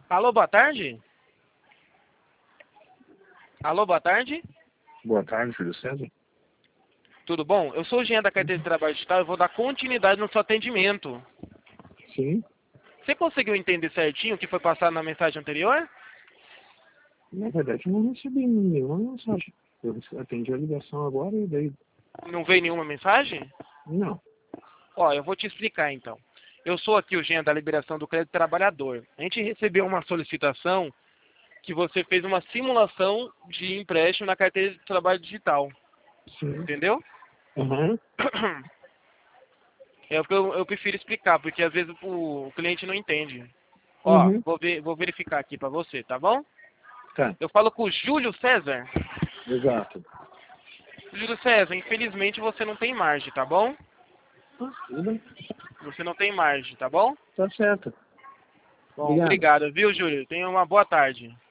Alô, boa tarde? Alô, boa tarde? Boa tarde, Júlio César. Tudo bom? Eu sou o Jean da Carteira de Trabalho Digital e vou dar continuidade no seu atendimento. Sim, Você conseguiu entender certinho o que foi passado na mensagem anterior? na verdade eu não recebi nenhuma mensagem. Eu atendi a ligação agora e daí... Não veio nenhuma mensagem? Não. Ó, eu vou te explicar então. Eu sou aqui o Jean da Liberação do Crédito Trabalhador. A gente recebeu uma solicitação que você fez uma simulação de empréstimo na Carteira de Trabalho Digital. Sim. Entendeu? Aham. É o que eu prefiro explicar, porque às vezes o cliente não entende. Ó, Uhum. vou verificar aqui pra você, tá bom? Tá, Eu falo com o Júlio César. exato. Júlio César, infelizmente você não tem margem, tá bom? Tudo bem. Você não tem margem, tá bom? Tá certo. Bom, Obrigado. obrigado, viu, Júlio? Tenha uma boa tarde.